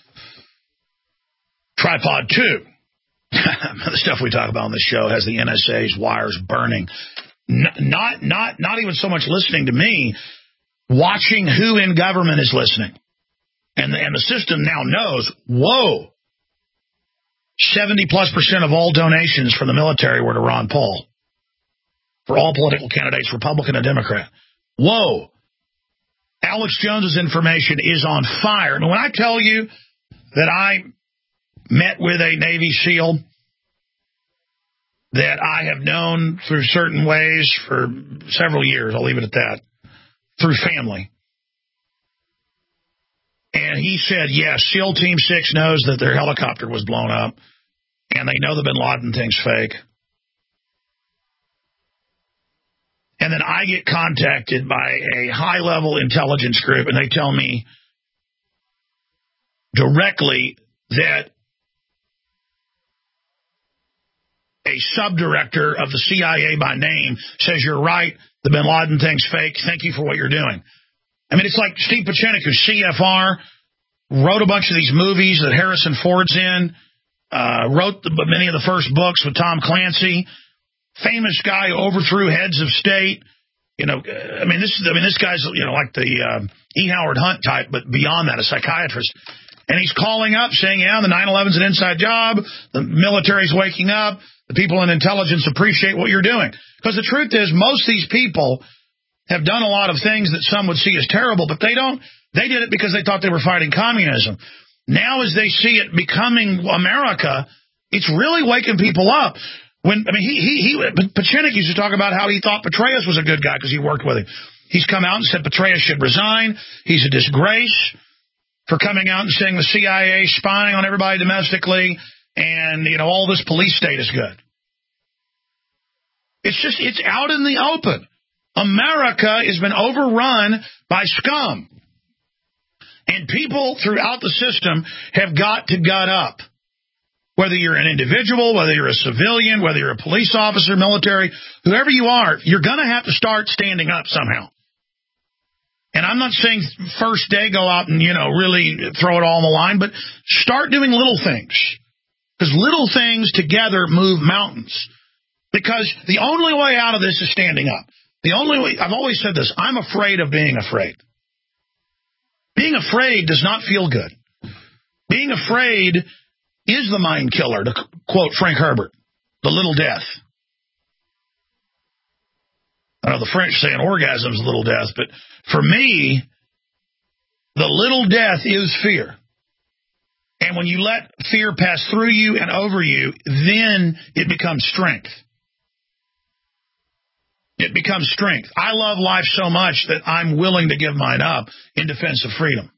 Tripod two. The stuff we talk about on this show has the N S A's wires burning. Not, not, not, not even so much listening to me, watching who in government is listening. And the, and the system now knows, whoa, seventy plus percent of all donations from the military were to Ron Paul. For all political candidates, Republican and Democrat. Whoa. Alex Jones's information is on fire. And when I tell you that I met with a Navy SEAL that I have known through certain ways for several years, I'll leave it at that, through family. And he said, yes, SEAL Team six knows that their helicopter was blown up, and they know the Bin Laden thing's fake. And then I get contacted by a high-level intelligence group, and they tell me directly that a subdirector of the C I A by name says, you're right, the Bin Laden thing's fake. Thank you for what you're doing. I mean, it's like Steve Pachenik, who's C F R, wrote a bunch of these movies that Harrison Ford's in, uh, wrote the, many of the first books with Tom Clancy, famous guy, overthrew heads of state. You know, I mean, this I mean, this guy's, you know, like the uh, E. Howard Hunt type, but beyond that, a psychiatrist. And he's calling up saying, yeah, the nine eleven's an inside job. The military's waking up. The people in intelligence appreciate what you're doing. Because the truth is, most of these people have done a lot of things that some would see as terrible, but they don't They did it because they thought they were fighting communism. Now as they see it becoming America, it's really waking people up. When I mean, he, he, he Pachinik used to talk about how he thought Petraeus was a good guy because he worked with him. He's come out and said Petraeus should resign. He's a disgrace for coming out and saying the C I A spying on everybody domestically and, you know, all this police state is good. It's just, it's out in the open. America has been overrun by scum. And people throughout the system have got to gut up. Whether you're an individual, whether you're a civilian, whether you're a police officer, military, whoever you are, you're going to have to start standing up somehow. And I'm not saying first day go out and, you know, really throw it all on the line, but start doing little things. Because little things together move mountains. Because the only way out of this is standing up. The only way, I've always said this, I'm afraid of being afraid. Being afraid does not feel good. Being afraid is the mind killer, to quote Frank Herbert, the little death. I know the French say an orgasm is a little death, but for me, the little death is fear. And when you let fear pass through you and over you, then it becomes strength. It becomes strength. I love life so much that I'm willing to give mine up in defense of freedom.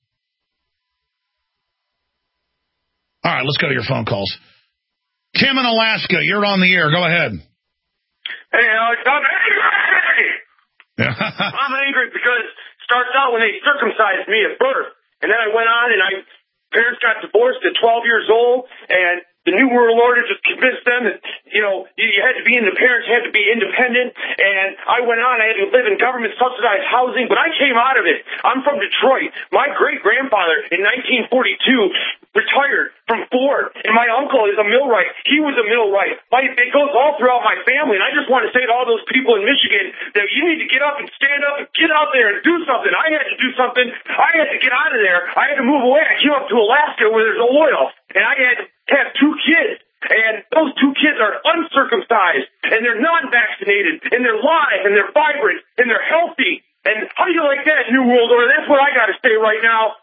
All right, let's go to your phone calls. Kim in Alaska, you're on the air. Go ahead. Hey, Alex, I'm angry. Yeah. I'm angry because it starts out when they circumcised me at birth. And then I went on and I parents got divorced at twelve years old, and the New World Order just convinced them that, you know, you had to be in, the parents had to be independent, and I went on, I had to live in government-subsidized housing, but I came out of it. I'm from Detroit. My great-grandfather in nineteen forty-two retired from Ford, and my uncle is a millwright. He was a millwright. My, it goes all throughout my family, and I just want to say to all those people in Michigan that you need to get up and stand up and get out there and do something. I had to do something. I had to get out of there. I had to move away. I came up to Alaska where there's oil, and I had to have two kids, and those two kids are uncircumcised, and they're non-vaccinated, and they're live, and they're vibrant, and they're healthy. And how do you like that, New World Order? That's what I got to say right now.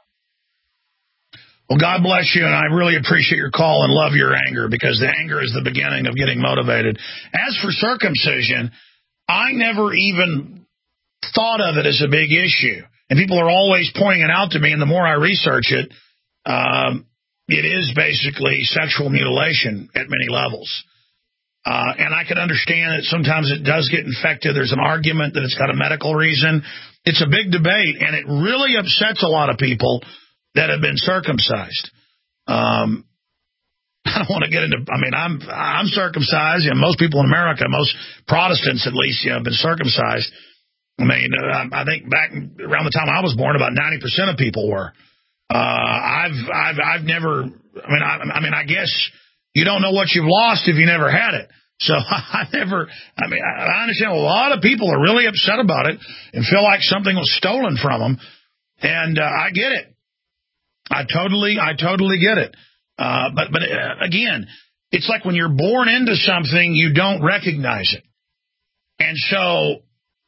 Well, God bless you, and I really appreciate your call and love your anger, because the anger is the beginning of getting motivated. As for circumcision, I never even thought of it as a big issue, and people are always pointing it out to me, and the more I research it, um, it is basically sexual mutilation at many levels. Uh, and I can understand that sometimes it does get infected. There's an argument that it's got a medical reason. It's a big debate, and it really upsets a lot of people that have been circumcised. Um, I don't want to get into, I mean, I'm I'm circumcised, and most people in America, most Protestants at least, you know, have been circumcised. I mean, uh, I think back around the time I was born, about ninety percent of people were. Uh, I've, I've, I've never, I mean, I, I mean, I guess you don't know what you've lost if you never had it. So I never, I mean, I understand a lot of people are really upset about it and feel like something was stolen from them. And, uh, I get it. I totally, I totally get it. Uh, but, but uh, again, it's like when you're born into something, you don't recognize it. And so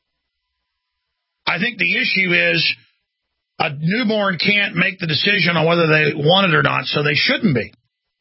I think the issue is, a newborn can't make the decision on whether they want it or not, so they shouldn't be.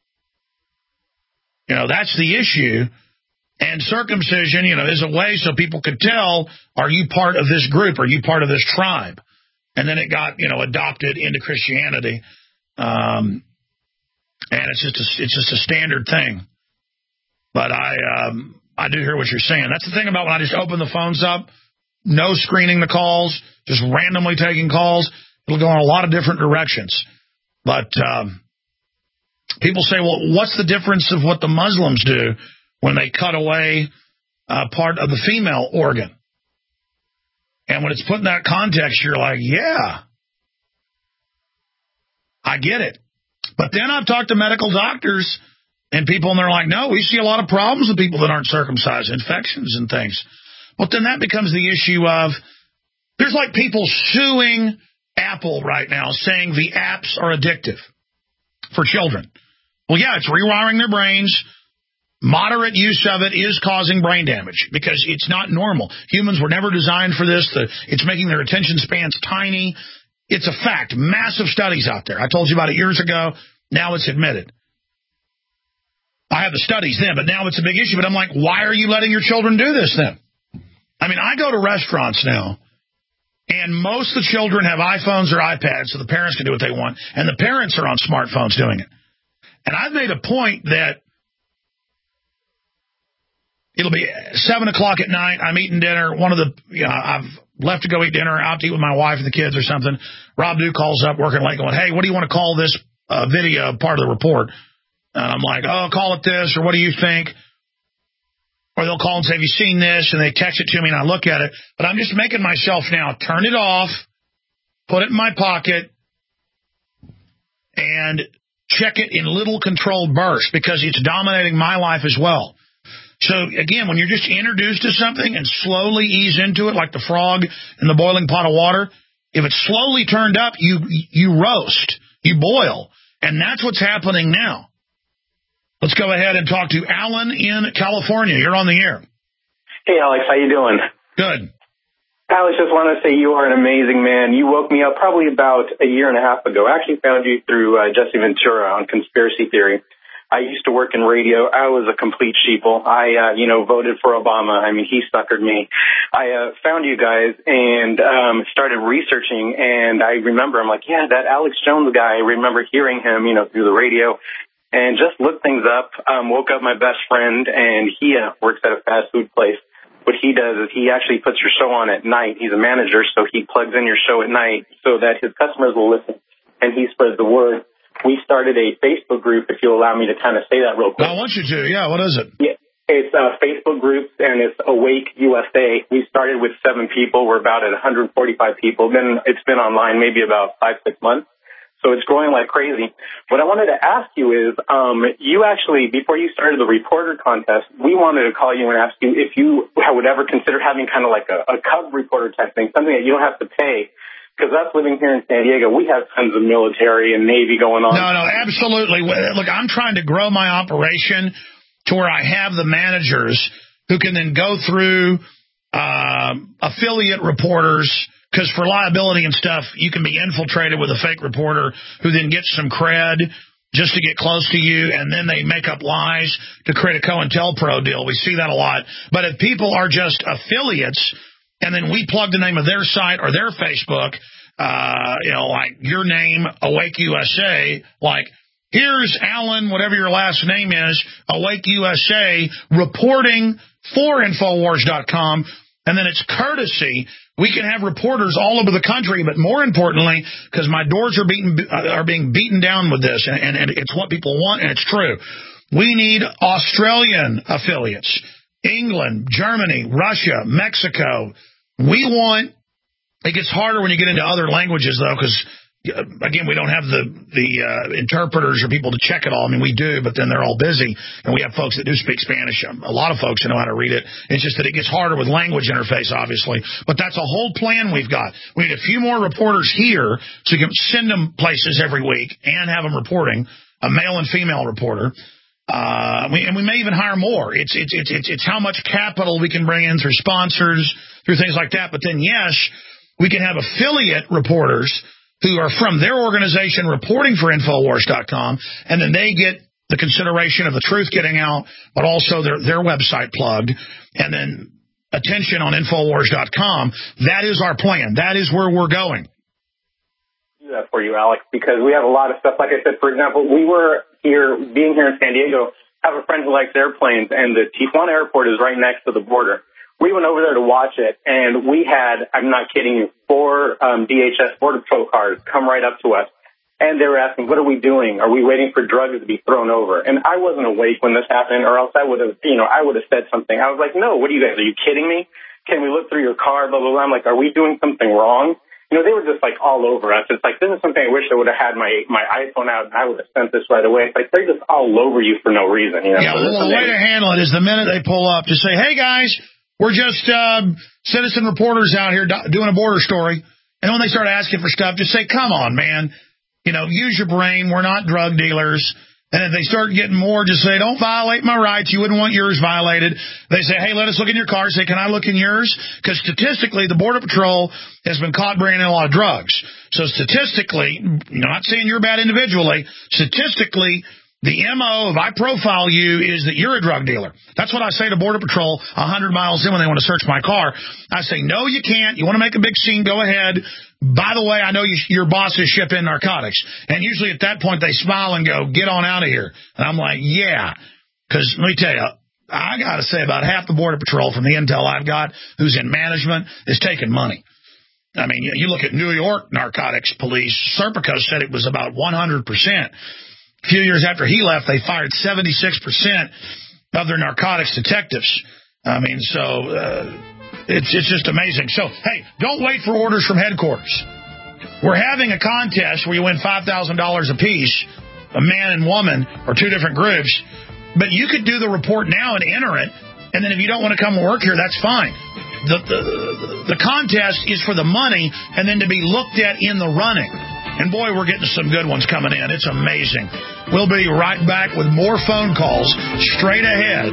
You know, that's the issue. And circumcision, you know, is a way so people could tell, are you part of this group? Are you part of this tribe? And then it got, you know, adopted into Christianity. Um, and it's just a, it's just a standard thing. But I, um, I do hear what you're saying. That's the thing about when I just open the phones up, no screening the calls, just randomly taking calls. It'll go in a lot of different directions. But um, people say, well, what's the difference of what the Muslims do when they cut away uh, part of the female organ? And when it's put in that context, you're like, yeah, I get it. But then I've talked to medical doctors and people, and they're like, no, we see a lot of problems with people that aren't circumcised, infections and things. But then that becomes the issue of, there's like people suing Apple right now saying the apps are addictive for children. Well, yeah, it's rewiring their brains. Moderate use of it is causing brain damage because it's not normal. Humans were never designed for this. The, it's making their attention spans tiny. It's a fact. Massive studies out there. I told you about it years ago. Now it's admitted. I have the studies then, but now it's a big issue. But I'm like, why are you letting your children do this then? I mean, I go to restaurants now, and most of the children have iPhones or iPads, so the parents can do what they want, and the parents are on smartphones doing it. And I've made a point that it'll be seven o'clock at night. I'm eating dinner. One of the, you know, I've left to go eat dinner, out to eat with my wife and the kids or something. Rob Duke calls up working late going, hey, what do you want to call this uh, video part of the report? And I'm like, oh, call it this, or what do you think? Or they'll call and say, have you seen this? And they text it to me, and I look at it. But I'm just making myself now turn it off, put it in my pocket, and check it in little controlled bursts because it's dominating my life as well. So, again, when you're just introduced to something and slowly ease into it like the frog in the boiling pot of water, if it's slowly turned up, you you roast, you boil. And that's what's happening now. Let's go ahead and talk to Alan in California. You're on the air. Hey, Alex. How you doing? Good. Alex, just want to say you are an amazing man. You woke me up probably about a year and a half ago. I actually found you through uh, Jesse Ventura on conspiracy theory. I used to work in radio. I was a complete sheeple. I, uh, you know, voted for Obama. I mean, he suckered me. I uh, found you guys and um, started researching, and I remember, I'm like, yeah, that Alex Jones guy, I remember hearing him, you know, through the radio. And just looked things up, um, woke up my best friend, and he uh, works at a fast food place. What he does is he actually puts your show on at night. He's a manager, so he plugs in your show at night so that his customers will listen, and he spreads the word. We started a Facebook group, if you'll allow me to kind of say that real quick. I want you to, yeah. What is it? Yeah, it's a Facebook group, and it's Awake U S A. We started with seven people. We're about at one hundred forty-five people. Then it's been online maybe about five, six months. So it's growing like crazy. What I wanted to ask you is, um, you actually, before you started the reporter contest, we wanted to call you and ask you if you would ever consider having kind of like a, a cub reporter type thing, something that you don't have to pay. Because us living here in San Diego, we have tons of military and Navy going on. No, no, absolutely. Look, I'm trying to grow my operation to where I have the managers who can then go through uh, affiliate reporters. Because for liability and stuff, you can be infiltrated with a fake reporter who then gets some cred just to get close to you, and then they make up lies to create a COINTELPRO deal. We see that a lot. But if people are just affiliates, and then we plug the name of their site or their Facebook, uh, you know, like your name, Awake U S A, like, here's Alan, whatever your last name is, Awake U S A, reporting for Infowars dot com, and then it's courtesy. We can have reporters all over the country, but more importantly, because my doors are beaten, are being beaten down with this, and, and, and it's what people want, and it's true. We need Australian affiliates, England, Germany, Russia, Mexico. We want, it gets harder when you get into other languages, though, because, again, we don't have the, the uh, interpreters or people to check it all. I mean, we do, but then they're all busy, and we have folks that do speak Spanish. A lot of folks know how to read it. It's just that it gets harder with language interface, obviously. But that's a whole plan we've got. We need a few more reporters here so we can send them places every week and have them reporting, a male and female reporter. Uh, we, and we may even hire more. It's, it's, it's, it's, it's how much capital we can bring in through sponsors, through things like that. But then, yes, we can have affiliate reporters who are from their organization reporting for Infowars dot com, and then they get the consideration of the truth getting out, but also their, their website plugged, and then attention on Infowars dot com. That is our plan. That is where we're going. Do that for you, Alex, because we have a lot of stuff. Like I said, for example, we were here, being here in San Diego, have a friend who likes airplanes, and the Tijuana airport is right next to the border. We went over there to watch it, and we had, I'm not kidding you, four um, D H S Border Patrol cars come right up to us. And they were asking, what are we doing? Are we waiting for drugs to be thrown over? And I wasn't awake when this happened, or else I would have, you know, I would have said something. I was like, no, what are you guys, are you kidding me? Can we look through your car, blah, blah, blah. I'm like, are we doing something wrong? You know, they were just like all over us. It's like, this is something I wish I would have had my, my iPhone out and I would have sent this right away. It's like, they're just all over you for no reason. You know? Yeah, well, the way to handle it is the minute they pull up, just say, hey, guys, we're just uh, citizen reporters out here do- doing a border story. And when they start asking for stuff, just say, come on, man. You know, use your brain. We're not drug dealers. And if they start getting more, just say, don't violate my rights. You wouldn't want yours violated. They say, hey, let us look in your car. Say, can I look in yours? Because statistically, the Border Patrol has been caught bringing in a lot of drugs. So statistically, you know, not saying you're bad individually, statistically, the M O of I profile you is that you're a drug dealer. That's what I say to Border Patrol one hundred miles in when they want to search my car. I say, no, you can't. You want to make a big scene, go ahead. By the way, I know you, your boss is shipping narcotics. And usually at that point they smile and go, get on out of here. And I'm like, yeah. Because let me tell you, I got to say about half the Border Patrol from the intel I've got who's in management is taking money. I mean, you look at New York narcotics police. Serpico said it was about one hundred percent. A few years after he left, they fired seventy-six percent of their narcotics detectives. I mean, so uh, it's, it's just amazing. So, hey, don't wait for orders from headquarters. We're having a contest where you win five thousand dollars apiece, a man and woman, or two different groups. But you could do the report now and enter it, and then if you don't want to come and work here, that's fine. The, the, the contest is for the money and then to be looked at in the running. And, boy, we're getting some good ones coming in. It's amazing. We'll be right back with more phone calls straight ahead.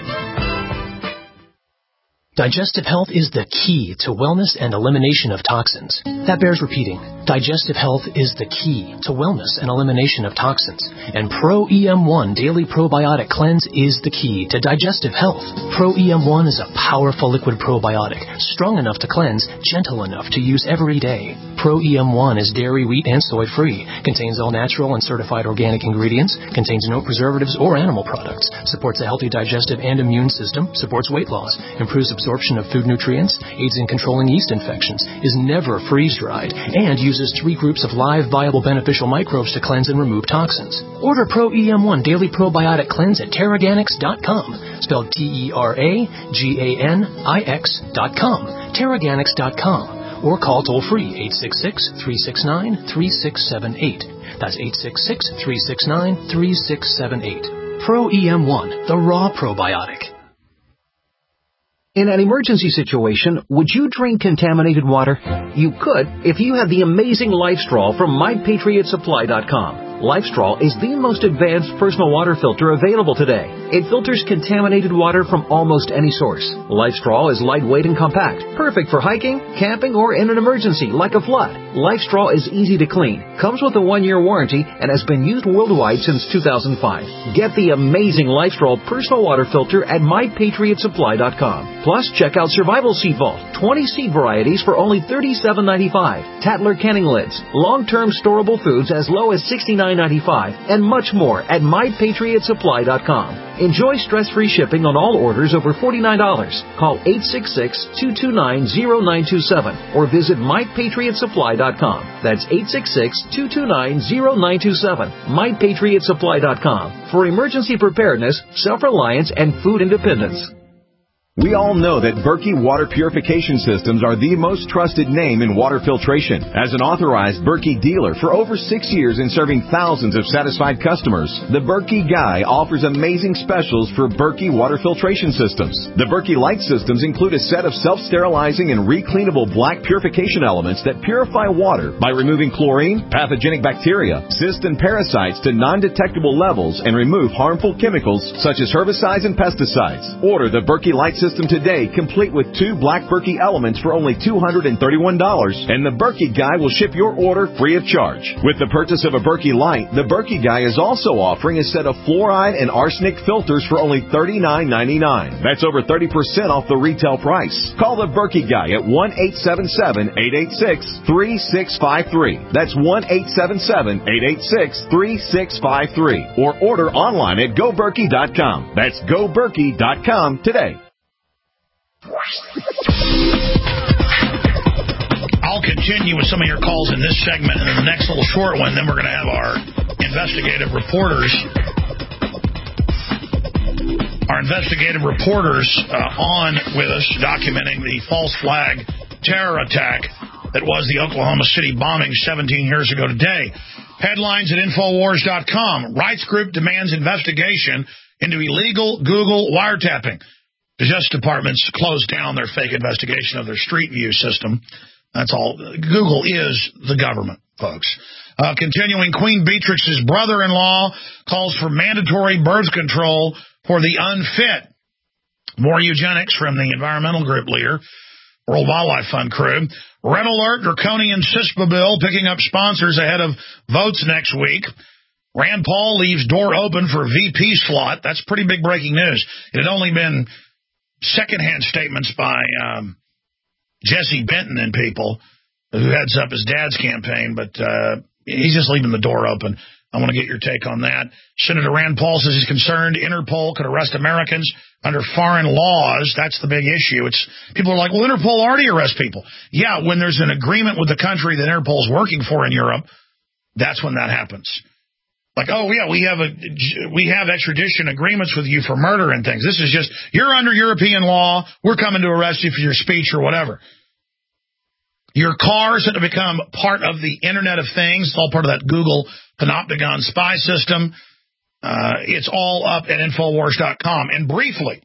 Digestive health is the key to wellness and elimination of toxins. That bears repeating. Digestive health is the key to wellness and elimination of toxins. And Pro E M one Daily Probiotic Cleanse is the key to digestive health. Pro E M one is a powerful liquid probiotic, strong enough to cleanse, gentle enough to use every day. Pro E M one is dairy, wheat, and soy-free, contains all natural and certified organic ingredients, contains no preservatives or animal products, supports a healthy digestive and immune system, supports weight loss, improves absorption of food nutrients, aids in controlling yeast infections, is never freeze-dried, and uses three groups of live, viable, beneficial microbes to cleanse and remove toxins. Order Pro E M one Daily Probiotic Cleanse at Teraganix dot com, spelled T E R A G A N I X dot com, Teraganix dot com, or call toll-free eight six six, three six nine, three six seven eight. That's eight six six, three six nine, three six seven eight. Pro E M one, the raw probiotic. In an emergency situation, would you drink contaminated water? You could if you had the amazing LifeStraw from My Patriot Supply dot com. LifeStraw is the most advanced personal water filter available today. It filters contaminated water from almost any source. LifeStraw is lightweight and compact, perfect for hiking, camping, or in an emergency like a flood. LifeStraw is easy to clean, comes with a one-year warranty, and has been used worldwide since two thousand five. Get the amazing LifeStraw personal water filter at My Patriot Supply dot com. Plus, check out Survival Seed Vault, twenty seed varieties for only thirty-seven ninety-five. Tattler canning lids, long-term storable foods as low as sixty-nine ninety-five, and much more at My Patriot Supply dot com. Enjoy stress-free shipping on all orders over forty-nine dollars. Call eight six six, two two nine, zero nine two seven or visit My Patriot Supply dot com. That's eight six six, two two nine, zero nine two seven. My Patriot Supply dot com for emergency preparedness, self-reliance, and food independence. We all know that Berkey Water Purification Systems are the most trusted name in water filtration. As an authorized Berkey dealer for over six years and serving thousands of satisfied customers, the Berkey Guy offers amazing specials for Berkey Water Filtration Systems. The Berkey Light Systems include a set of self-sterilizing and recleanable black purification elements that purify water by removing chlorine, pathogenic bacteria, cysts, and parasites to non-detectable levels and remove harmful chemicals such as herbicides and pesticides. Order the Berkey Light System today, complete with two black Berkey elements for only two hundred thirty-one dollars, and the Berkey Guy will ship your order free of charge. With the purchase of a Berkey Light, the Berkey Guy is also offering a set of fluoride and arsenic filters for only thirty-nine ninety-nine. That's over thirty percent off the retail price. Call the Berkey Guy at one eight seven seven, eight eight six, three six five three. That's one eight seven seven, eight eight six, three six five three. Or order online at go berkey dot com. That's go berkey dot com today. I'll continue with some of your calls in this segment and in the next little short one. Then we're going to have our investigative reporters, our investigative reporters uh, on with us, documenting the false flag terror attack that was the Oklahoma City bombing seventeen years ago today. Headlines at Infowars dot com. Rights group demands investigation into illegal Google wiretapping. The Justice Department's closed down their fake investigation of their Street View system. That's all. Google is the government, folks. Uh, continuing, Queen Beatrix's brother-in-law calls for mandatory birth control for the unfit. More eugenics from the environmental group leader, World Wildlife Fund crew. Red alert, draconian CISPA bill picking up sponsors ahead of votes next week. Rand Paul leaves door open for V P slot. That's pretty big breaking news. It had only been secondhand statements by um, Jesse Benton and people, who heads up his dad's campaign, but uh, he's just leaving the door open. I want to get your take on that. Senator Rand Paul says he's concerned Interpol could arrest Americans under foreign laws. That's the big issue. It's people are like, well, Interpol already arrests people. Yeah, when there's an agreement with the country that Interpol's working for in Europe, that's when that happens. Like, oh, yeah, we have a we have extradition agreements with you for murder and things. This is just, you're under European law. We're coming to arrest you for your speech or whatever. Your cars have to become part of the Internet of Things. It's all part of that Google Panopticon spy system. Uh, it's all up at Infowars dot com. And briefly,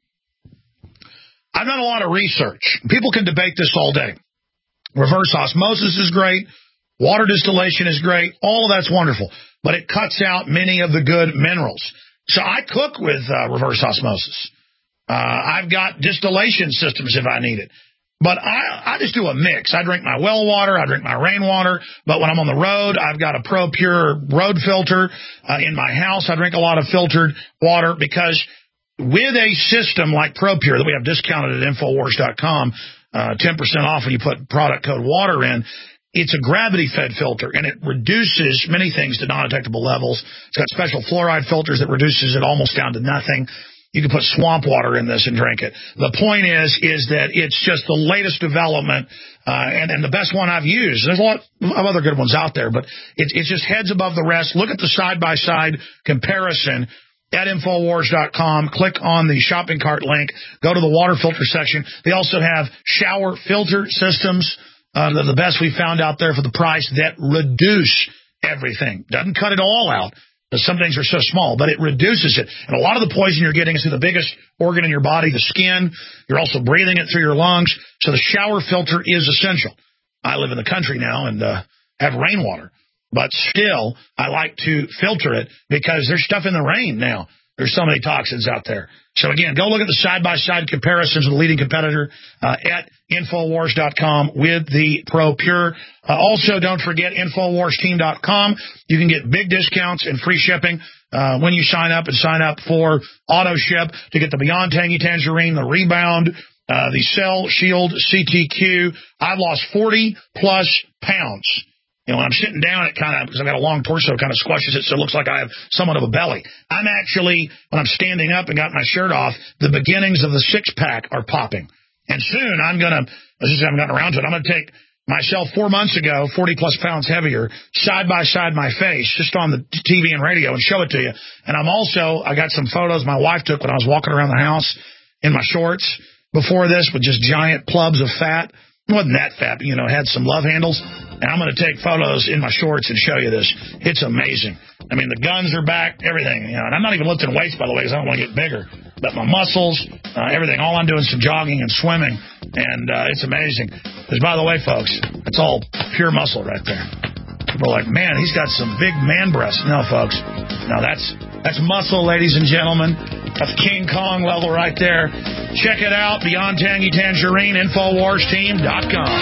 I've done a lot of research. People can debate this all day. Reverse osmosis is great. Water distillation is great. All of that's wonderful. But it cuts out many of the good minerals. So I cook with uh, reverse osmosis. Uh, I've got distillation systems if I need it. But I, I just do a mix. I drink my well water. I drink my rainwater. But when I'm on the road, I've got a ProPure road filter. Uh, in my house, I drink a lot of filtered water because with a system like ProPure that we have discounted at Infowars dot com, uh, ten percent off when you put product code water in, it's a gravity-fed filter, and it reduces many things to non-detectable levels. It's got special fluoride filters that reduces it almost down to nothing. You can put swamp water in this and drink it. The point is, is that it's just the latest development, uh, and, and the best one I've used. There's a lot of other good ones out there, but it, it's just heads above the rest. Look at the side-by-side comparison at Infowars dot com. Click on the shopping cart link. Go to the water filter section. They also have shower filter systems. Uh, they're the best we found out there for the price that reduce everything. Doesn't cut it all out. Because some things are so small, but it reduces it. And a lot of the poison you're getting is through the biggest organ in your body, the skin. You're also breathing it through your lungs. So the shower filter is essential. I live in the country now and uh, have rainwater. But still, I like to filter it because there's stuff in the rain now. There's so many toxins out there. So, again, go look at the side-by-side comparisons of the leading competitor uh, at Infowars dot com with the ProPure. Uh, also, don't forget Infowars team dot com. You can get big discounts and free shipping uh, when you sign up and sign up for AutoShip to get the Beyond Tangy Tangerine, the Rebound, uh, the Cell Shield C T Q. I've lost forty-plus pounds. You know, when I'm sitting down, it kind of, because I've got a long torso, kind of squashes it so it looks like I have somewhat of a belly. I'm actually, when I'm standing up and got my shirt off, the beginnings of the six-pack are popping. And soon I'm going to, I just haven't gotten around to it, I'm going to take myself four months ago, forty-plus pounds heavier, side by side my face, just on the T V and radio and show it to you. And I'm also, I got some photos my wife took when I was walking around the house in my shorts before this with just giant plubs of fat. It wasn't that fat, but, you know, had some love handles. And I'm going to take photos in my shorts and show you this. It's amazing. I mean, the guns are back, everything. You know, and I'm not even lifting weights, by the way, because I don't want to get bigger. But my muscles, uh, everything, all I'm doing is some jogging and swimming. And uh, it's amazing. Because, by the way, folks, it's all pure muscle right there. People are like, man, he's got some big man breasts. No, folks. No, that's that's muscle, ladies and gentlemen. That's King Kong level right there. Check it out, Beyond Tangy Tangerine, Infowars team dot com.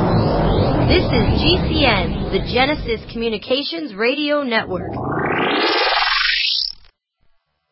This is G C N, the Genesis Communications Radio Network.